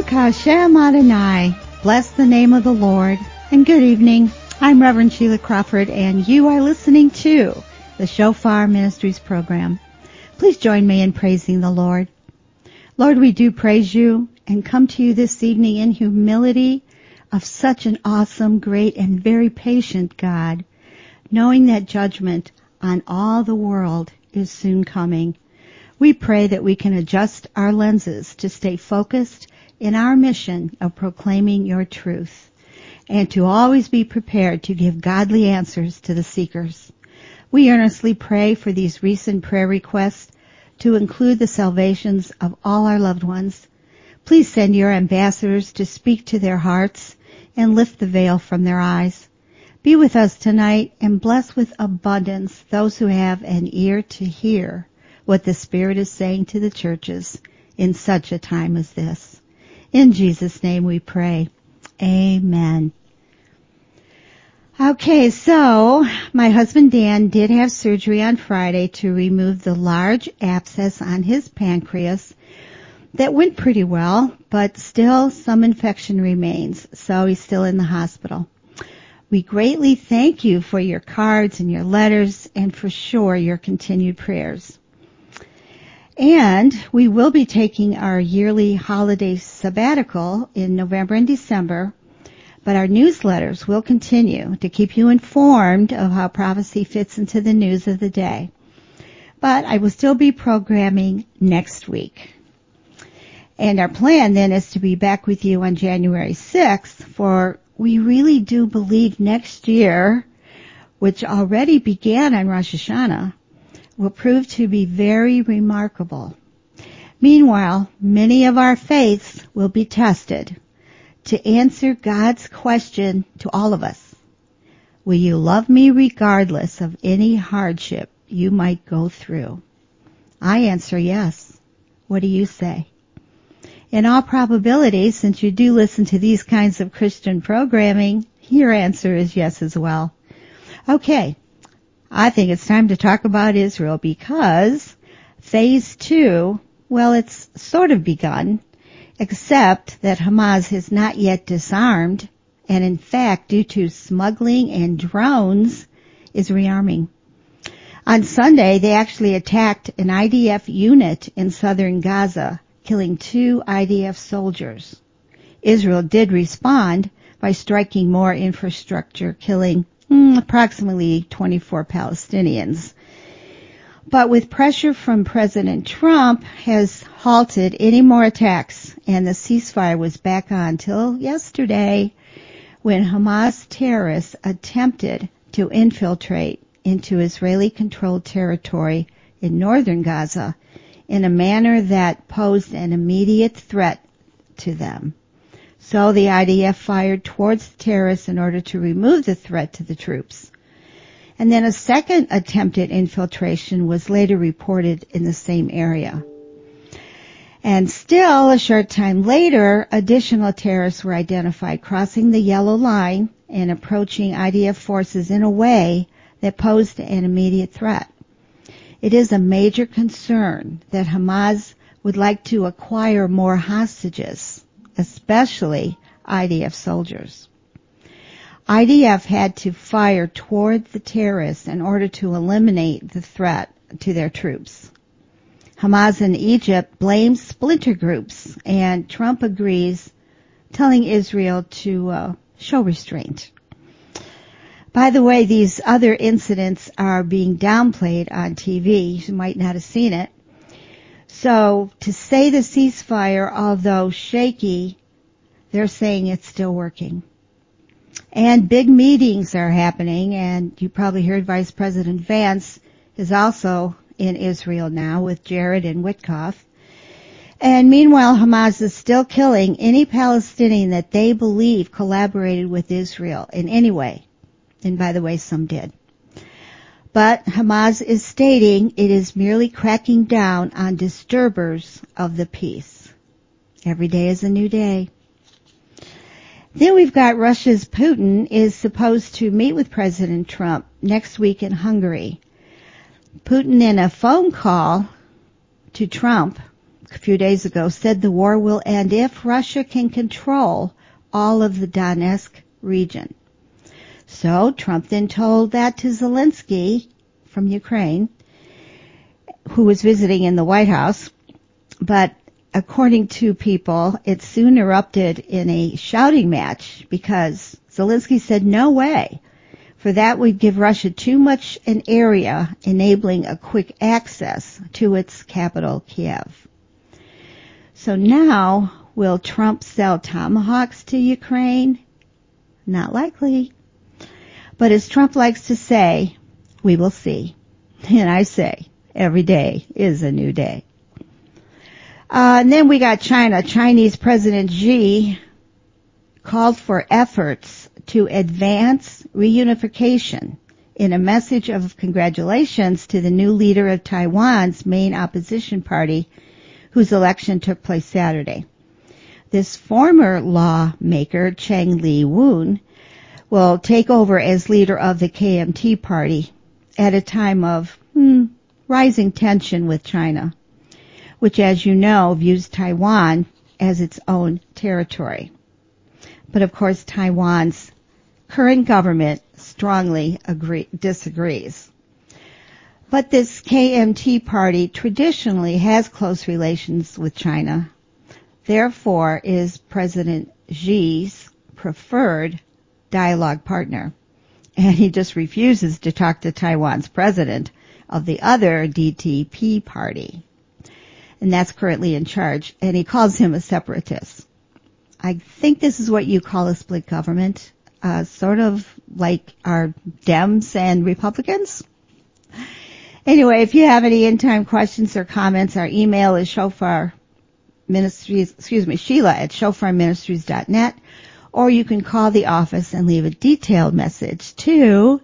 Baruch Hashem Adonai. Bless the name of the Lord. And good evening. I'm Reverend Sheila Crawford, and you are listening to the Shofar Ministries program. Please join me in praising the Lord. Lord, we do praise you and come to you this evening in humility of such an awesome, great, and very patient God, knowing that judgment on all the world is soon coming. We pray that we can adjust our lenses to stay focused in our mission of proclaiming your truth and to always be prepared to give godly answers to the seekers. We earnestly pray for these recent prayer requests to include the salvations of all our loved ones. Please send your ambassadors to speak to their hearts and lift the veil from their eyes. Be with us tonight and bless with abundance those who have an ear to hear what the Spirit is saying to the churches in such a time as this. In Jesus' name we pray. Amen. Okay, so my husband Dan did have surgery on Friday to remove the large abscess on his pancreas. That went pretty well, but still some infection remains, so he's still in the hospital. We greatly thank you for your cards and your letters and for sure your continued prayers. And we will be taking our yearly holiday sabbatical in November and December, but our newsletters will continue to keep you informed of how prophecy fits into the news of the day. But I will still be programming next week. And our plan then is to be back with you on January 6th, for we really do believe next year, which already began on Rosh Hashanah, will prove to be very remarkable. Meanwhile, many of our faiths will be tested to answer God's question to all of us. Will you love me regardless of any hardship you might go through? I answer yes. What do you say? In all probability, since you do listen to these kinds of Christian programming, your answer is yes as well. Okay. I think it's time to talk about Israel because phase 2, well, it's sort of begun, except that Hamas has not yet disarmed, and in fact, due to smuggling and drones, is rearming. On Sunday, they actually attacked an IDF unit in southern Gaza, killing 2 IDF soldiers. Israel did respond by striking more infrastructure, killing approximately 24 Palestinians. But with pressure from President Trump has halted any more attacks, and the ceasefire was back on till yesterday when Hamas terrorists attempted to infiltrate into Israeli-controlled territory in northern Gaza in a manner that posed an immediate threat to them. So the IDF fired towards the terrorists in order to remove the threat to the troops. And then a second attempted infiltration was later reported in the same area. And still, a short time later, additional terrorists were identified crossing the yellow line and approaching IDF forces in a way that posed an immediate threat. It is a major concern that Hamas would like to acquire more hostages, especially IDF soldiers. IDF had to fire toward the terrorists in order to eliminate the threat to their troops. Hamas in Egypt blames splinter groups, and Trump agrees, telling Israel to show restraint. By the way, these other incidents are being downplayed on TV. You might not have seen it. So to say the ceasefire, although shaky, they're saying it's still working. And big meetings are happening, and you probably heard Vice President Vance is also in Israel now with Jared and Witkoff. And meanwhile, Hamas is still killing any Palestinian that they believe collaborated with Israel in any way. And by the way, some did. But Hamas is stating it is merely cracking down on disturbers of the peace. Every day is a new day. Then we've got Russia's Putin is supposed to meet with President Trump next week in Hungary. Putin, in a phone call to Trump, a few days ago, said the war will end if Russia can control all of the Donetsk region. So Trump then told that to Zelensky from Ukraine, who was visiting in the White House. But according to people, it soon erupted in a shouting match because Zelensky said, no way. For that would give Russia too much an area, enabling a quick access to its capital, Kiev. So now, will Trump sell Tomahawks to Ukraine? Not likely. But as Trump likes to say, we will see. And I say, every day is a new day. And then we got China. Chinese President Xi called for efforts to advance reunification in a message of congratulations to the new leader of Taiwan's main opposition party, whose election took place Saturday. This former lawmaker, Cheng Li-woon, will take over as leader of the KMT party at a time of rising tension with China, which, as you know, views Taiwan as its own territory. But of course, Taiwan's current government strongly disagrees. But this KMT party traditionally has close relations with China, therefore is President Xi's preferred dialogue partner. And he just refuses to talk to Taiwan's president of the other DTP party. And that's currently in charge. And he calls him a separatist. I think this is what you call a split government, sort of like our Dems and Republicans. Anyway, if you have any in-time questions or comments, our email is Sheila at shofarministries.net, or you can call the office and leave a detailed message to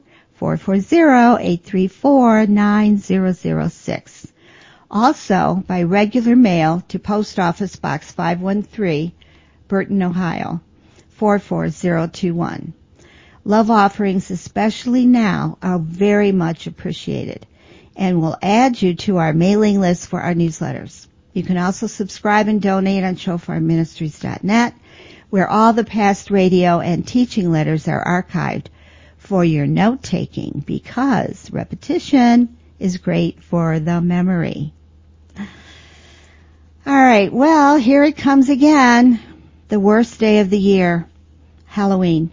440-834-9006. Also, by regular mail to Post Office Box 513, Burton, Ohio, 44021. Love offerings, especially now, are very much appreciated and will add you to our mailing list for our newsletters. You can also subscribe and donate on shofarministries.net, where all the past radio and teaching letters are archived for your note-taking, because repetition is great for the memory. All right, well, here it comes again, the worst day of the year, Halloween,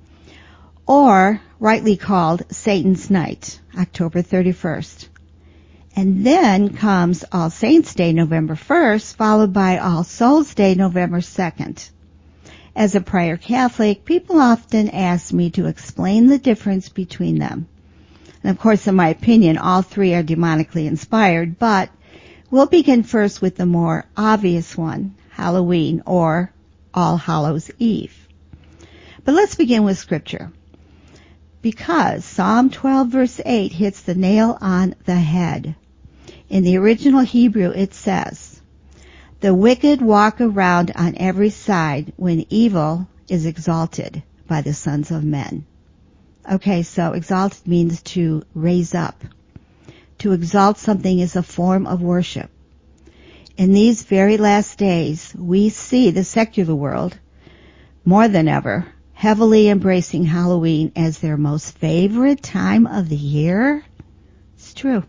or rightly called Satan's Night, October 31st. And then comes All Saints' Day, November 1st, followed by All Souls' Day, November 2nd. As a prior Catholic, people often ask me to explain the difference between them. And of course, in my opinion, all three are demonically inspired, but we'll begin first with the more obvious one, Halloween, or All Hallows' Eve. But let's begin with Scripture, because Psalm 12 verse 8 hits the nail on the head. In the original Hebrew it says, "The wicked walk around on every side when evil is exalted by the sons of men." Okay, so exalted means to raise up. To exalt something is a form of worship. In these very last days, we see the secular world, more than ever, heavily embracing Halloween as their most favorite time of the year. It's true.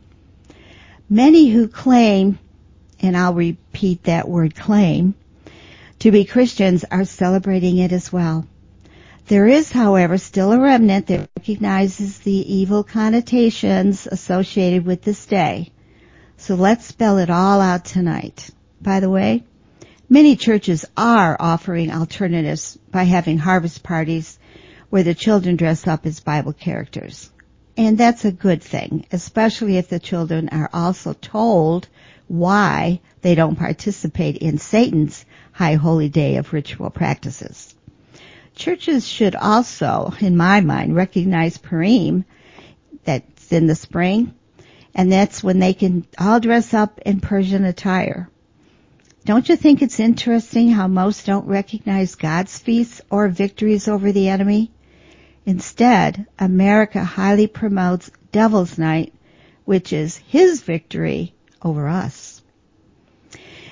Many who claim, and I'll repeat that word claim, to be Christians are celebrating it as well. There is, however, still a remnant that recognizes the evil connotations associated with this day. So let's spell it all out tonight. By the way, many churches are offering alternatives by having harvest parties where the children dress up as Bible characters. And that's a good thing, especially if the children are also told why they don't participate in Satan's high holy day of ritual practices. Churches should also, in my mind, recognize Purim, that's in the spring, and that's when they can all dress up in Persian attire. Don't you think it's interesting how most don't recognize God's feasts or victories over the enemy? Instead, America highly promotes Devil's Night, which is his victory over us.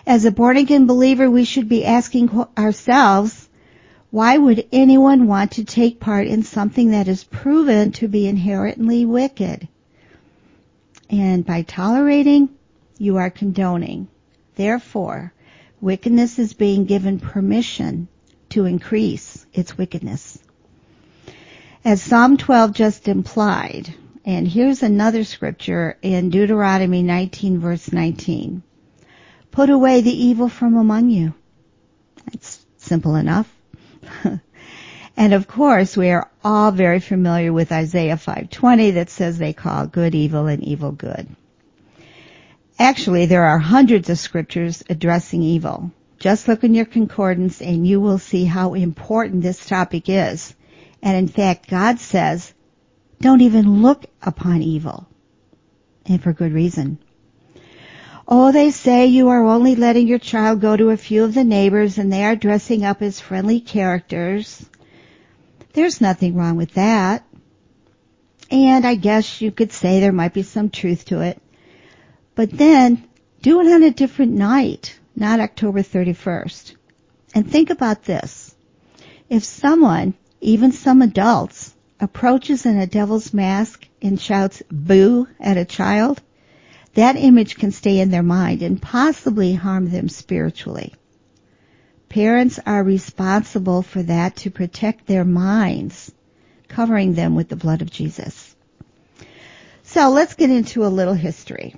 As a born-again believer, we should be asking ourselves, why would anyone want to take part in something that is proven to be inherently wicked? And by tolerating, you are condoning. Therefore, wickedness is being given permission to increase its wickedness. As Psalm 12 just implied, and here's another scripture in Deuteronomy 19 verse 19. Put away the evil from among you. That's simple enough. And of course, we are all very familiar with Isaiah 5:20 that says they call good evil and evil good. Actually, there are hundreds of scriptures addressing evil. Just look in your concordance and you will see how important this topic is. And in fact, God says, don't even look upon evil. And for good reason. Oh, they say you are only letting your child go to a few of the neighbors and they are dressing up as friendly characters. There's nothing wrong with that. And I guess you could say there might be some truth to it. But then, do it on a different night, not October 31st. And think about this. If someone, even some adults, approaches in a devil's mask and shouts boo at a child, that image can stay in their mind and possibly harm them spiritually. Parents are responsible for that to protect their minds, covering them with the blood of Jesus. So let's get into a little history.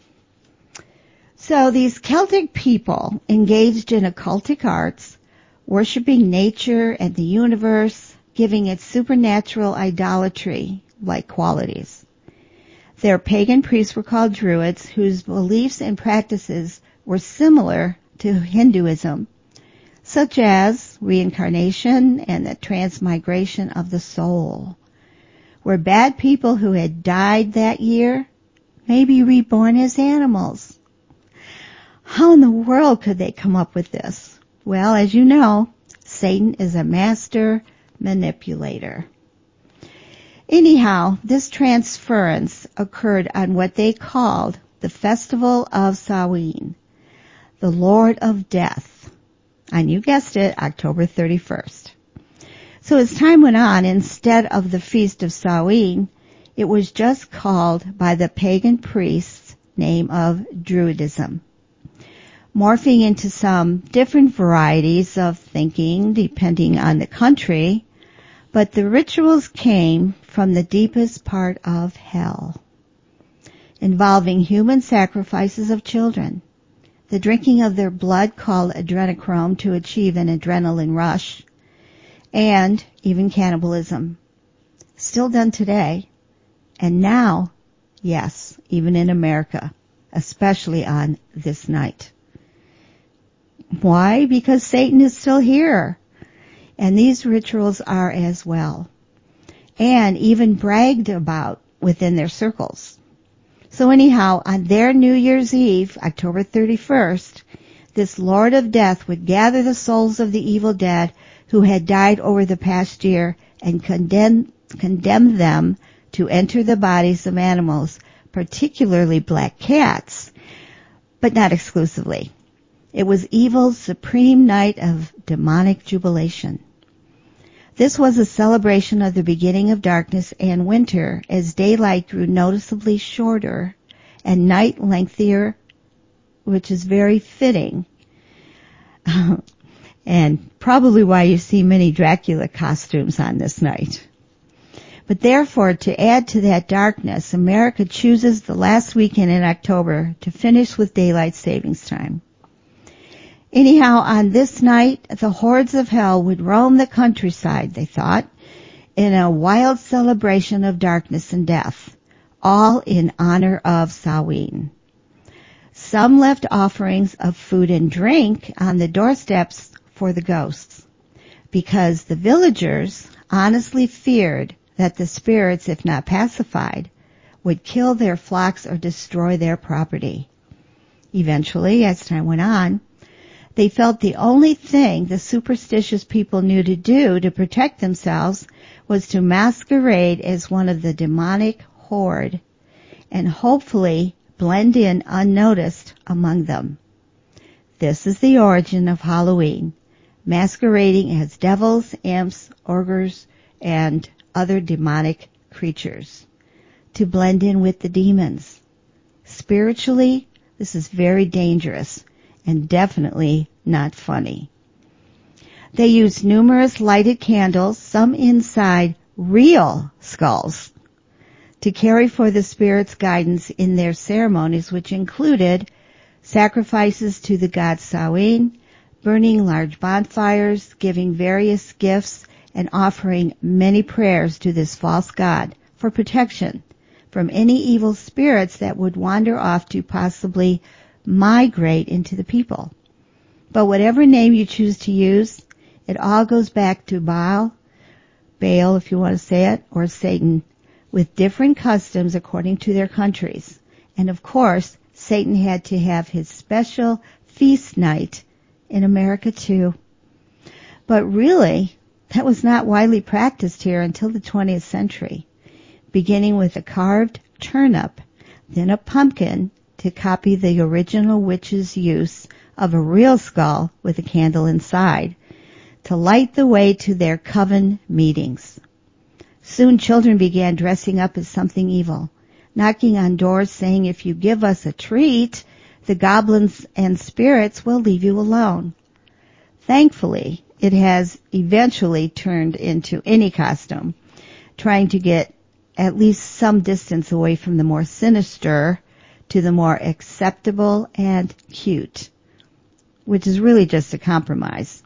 So these Celtic people engaged in occultic arts, worshiping nature and the universe, giving it supernatural idolatry-like qualities. Their pagan priests were called Druids, whose beliefs and practices were similar to Hinduism, such as reincarnation and the transmigration of the soul, where bad people who had died that year may be reborn as animals. How in the world could they come up with this? Well, as you know, Satan is a master manipulator. Anyhow, this transference occurred on what they called the Festival of Samhain, the Lord of Death, and you guessed it, October 31st. So as time went on, instead of the Feast of Samhain, it was just called by the pagan priest's name of Druidism, morphing into some different varieties of thinking depending on the country, but the rituals came from the deepest part of hell, involving human sacrifices of children, the drinking of their blood called adrenochrome to achieve an adrenaline rush, and even cannibalism. Still done today, and now, yes, even in America, especially on this night. Why? Because Satan is still here. And these rituals are as well. And even bragged about within their circles. So anyhow, on their New Year's Eve, October 31st, this Lord of Death would gather the souls of the evil dead who had died over the past year and condemn them to enter the bodies of animals, particularly black cats, but not exclusively. It was evil's supreme night of demonic jubilation. This was a celebration of the beginning of darkness and winter as daylight grew noticeably shorter and night lengthier, which is very fitting. And probably why you see many Dracula costumes on this night. But therefore, to add to that darkness, America chooses the last weekend in October to finish with daylight savings time. Anyhow, on this night, the hordes of hell would roam the countryside, they thought, in a wild celebration of darkness and death, all in honor of Samhain. Some left offerings of food and drink on the doorsteps for the ghosts, because the villagers honestly feared that the spirits, if not pacified, would kill their flocks or destroy their property. Eventually, as time went on, they felt the only thing the superstitious people knew to do to protect themselves was to masquerade as one of the demonic horde and hopefully blend in unnoticed among them. This is the origin of Halloween, masquerading as devils, imps, ogres, and other demonic creatures to blend in with the demons. Spiritually, this is very dangerous and definitely not funny. They use numerous lighted candles, some inside real skulls, to carry for the spirits' guidance in their ceremonies, which included sacrifices to the god Samhain, burning large bonfires, giving various gifts, and offering many prayers to this false god for protection from any evil spirits that would wander off to possibly migrate into the people. But whatever name you choose to use, it all goes back to Baal if you want to say it, or Satan, with different customs according to their countries. And of course, Satan had to have his special feast night in America too. But really, that was not widely practiced here until the 20th century, beginning with a carved turnip, then a pumpkin to copy the original witch's use of a real skull with a candle inside to light the way to their coven meetings. Soon children began dressing up as something evil, knocking on doors saying, if you give us a treat, the goblins and spirits will leave you alone. Thankfully, it has eventually turned into any costume, trying to get at least some distance away from the more sinister to the more acceptable and cute, which is really just a compromise.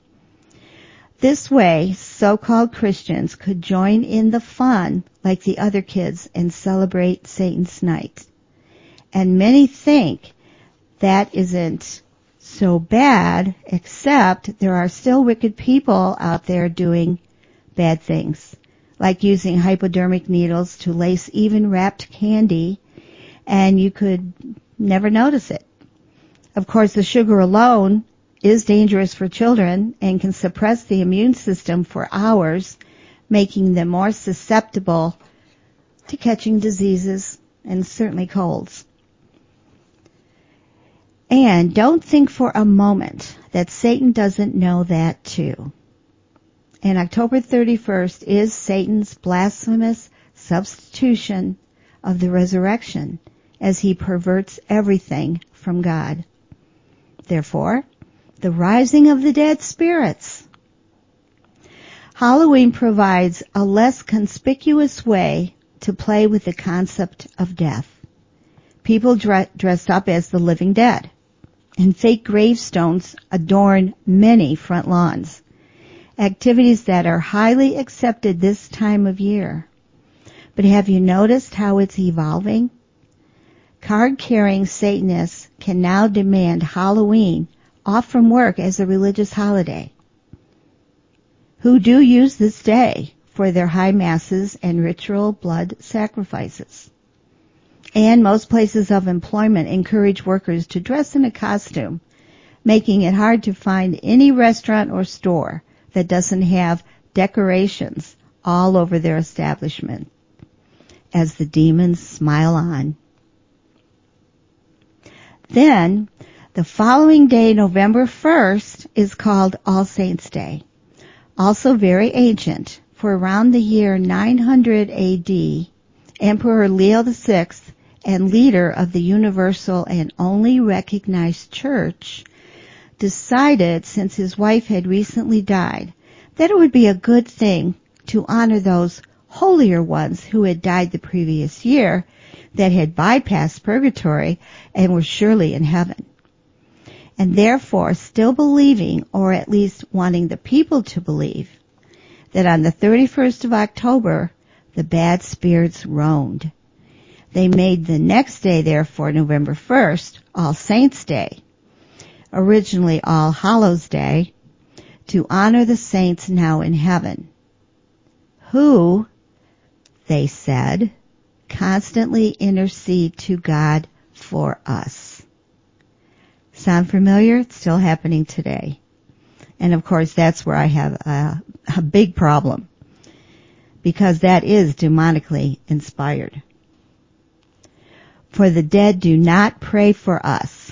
This way, so-called Christians could join in the fun like the other kids and celebrate Satan's night. And many think that isn't so bad, except there are still wicked people out there doing bad things, like using hypodermic needles to lace even wrapped candy, and you could never notice it. Of course, the sugar alone is dangerous for children and can suppress the immune system for hours, making them more susceptible to catching diseases and certainly colds. And don't think for a moment that Satan doesn't know that too. And October 31st is Satan's blasphemous substitution of the resurrection as he perverts everything from God. Therefore, the rising of the dead spirits. Halloween provides a less conspicuous way to play with the concept of death. People dress up as the living dead, and fake gravestones adorn many front lawns, activities that are highly accepted this time of year. But have you noticed how it's evolving? Card-carrying Satanists can now demand Halloween off from work as a religious holiday, who do use this day for their high masses and ritual blood sacrifices. And most places of employment encourage workers to dress in a costume, making it hard to find any restaurant or store that doesn't have decorations all over their establishment, as the demons smile on. Then, the following day, November 1st, is called All Saints' Day, also very ancient, for around the year 900 AD, Emperor Leo VI and leader of the universal and only recognized church decided, since his wife had recently died, that it would be a good thing to honor those holier ones who had died the previous year, that had bypassed purgatory and were surely in heaven. And therefore still believing, or at least wanting the people to believe, that on the 31st of October, the bad spirits roamed. They made the next day, therefore, November 1st, All Saints' Day, originally All Hallows' Day, to honor the saints now in heaven, who, they said, constantly intercede to God for us. Sound familiar? It's still happening today. And of course, that's where I have a big problem, because that is demonically inspired. For the dead do not pray for us,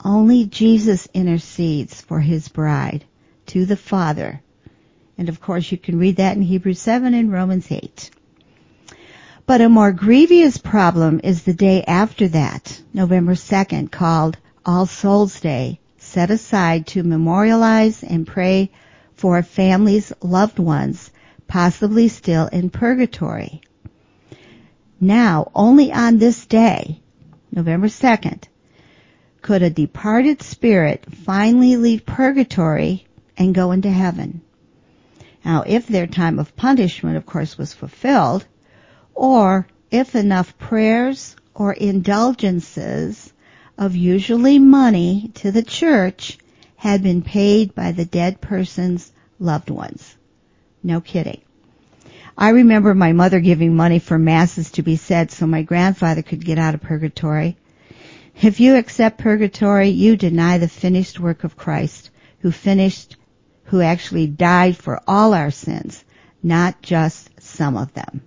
only Jesus intercedes for his bride to the Father. And of course you can read that in Hebrews 7 and Romans 8. But a more grievous problem is the day after that, November 2nd, called All Souls Day, set aside to memorialize and pray for families' loved ones, possibly still in purgatory. Now, only on this day, November 2nd, could a departed spirit finally leave purgatory and go into heaven. Now, if their time of punishment, of course, was fulfilled, or if enough prayers or indulgences of usually money to the church had been paid by the dead person's loved ones. No kidding. I remember my mother giving money for masses to be said so my grandfather could get out of purgatory. If you accept purgatory, you deny the finished work of Christ, who actually died for all our sins, not just some of them.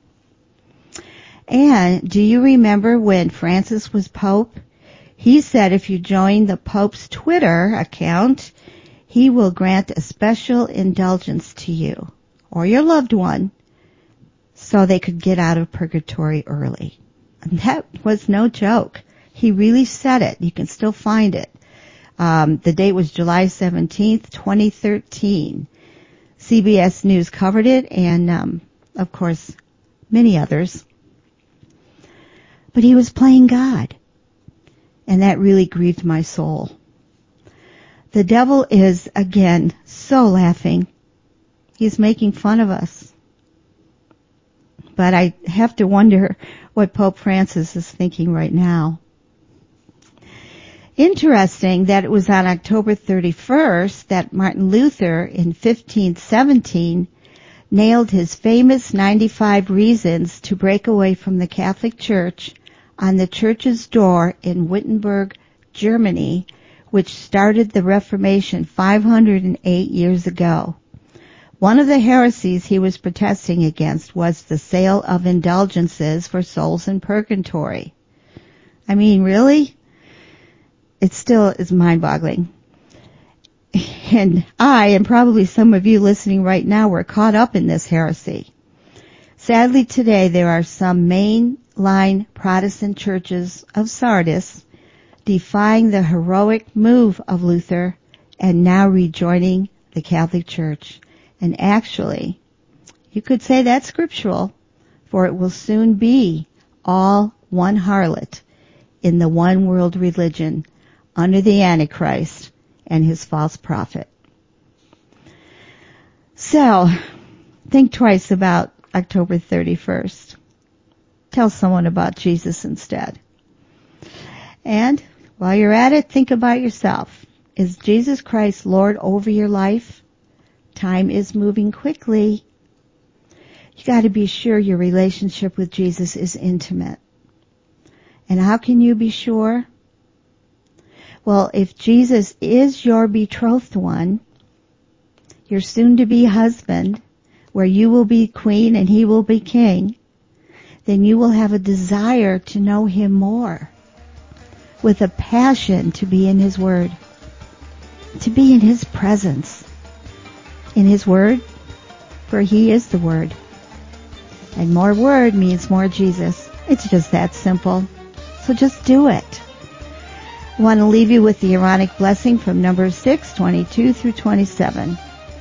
And do you remember when Francis was Pope? He said if you join the Pope's Twitter account, he will grant a special indulgence to you or your loved one so they could get out of purgatory early. And that was no joke. He really said it. You can still find it. The date was July 17th, 2013. CBS News covered it and, of course, many others. But he was playing God. And that really grieved my soul. The devil is, again, so laughing. He's making fun of us. But I have to wonder what Pope Francis is thinking right now. Interesting that it was on October 31st that Martin Luther in 1517 nailed his famous 95 Reasons to break away from the Catholic Church on the church's door in Wittenberg, Germany, which started the Reformation 508 years ago. One of the heresies he was protesting against was the sale of indulgences for souls in purgatory. I mean, really? It still is mind-boggling. And I, and probably some of you listening right now, were caught up in this heresy. Sadly, today there are some mainline Protestant churches of Sardis defying the heroic move of Luther and now rejoining the Catholic Church. And actually, you could say that's scriptural, for it will soon be all one harlot in the one world religion under the Antichrist and his false prophet. So, think twice about October 31st. Tell someone about Jesus instead. And while you're at it, think about yourself. Is Jesus Christ Lord over your life? Time is moving quickly. You got to be sure your relationship with Jesus is intimate. And how can you be sure? Well, if Jesus is your betrothed one, your soon-to-be husband, where you will be queen and he will be king, then you will have a desire to know him more, with a passion to be in his word, to be in his presence, in his word, for he is the word. And more word means more Jesus. It's just that simple. So just do it. I want to leave you with the Aaronic blessing from Numbers 6:22 through 27.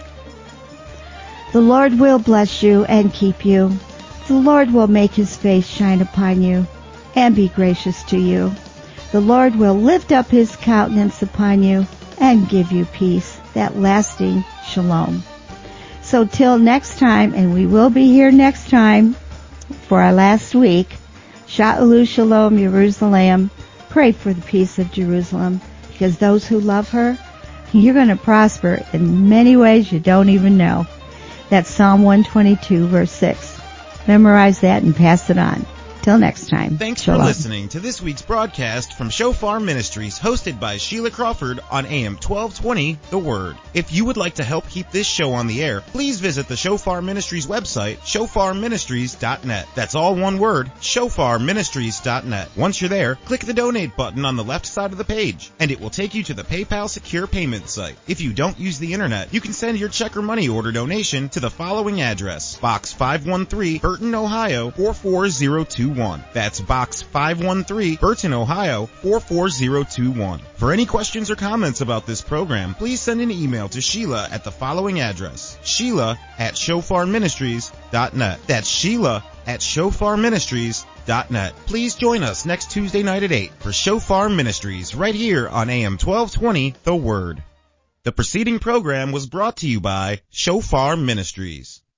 The Lord will bless you and keep you. The Lord will make his face shine upon you and be gracious to you. The Lord will lift up his countenance upon you and give you peace, that lasting shalom. So till next time, and we will be here next time for our last week, Sha'alu Shalom Jerusalem. Pray for the peace of Jerusalem, because those who love her, you're going to prosper in many ways you don't even know. That's Psalm 122, verse 6. Memorize that and pass it on. Till next time. Thanks Shalom. for listening to this week's broadcast from Shofar Ministries, hosted by Sheila Crawford on AM 1220, The Word. If you would like to help keep this show on the air, please visit the Shofar Ministries website, shofarministries.net. That's all one word, shofarministries.net. Once you're there, click the donate button on the left side of the page, and it will take you to the PayPal secure payment site. If you don't use the internet, you can send your check or money order donation to the following address: Box 513, Burton, Ohio 44021. That's Box 513, Burton, Ohio 44021. For any questions or comments about this program, please send an email to Sheila at the following address: Sheila@shofarministries.net. That's Sheila@shofarministries.net. Please join us next Tuesday night at 8 for Shofar Ministries right here on AM 1220, The Word. The preceding program was brought to you by Shofar Ministries.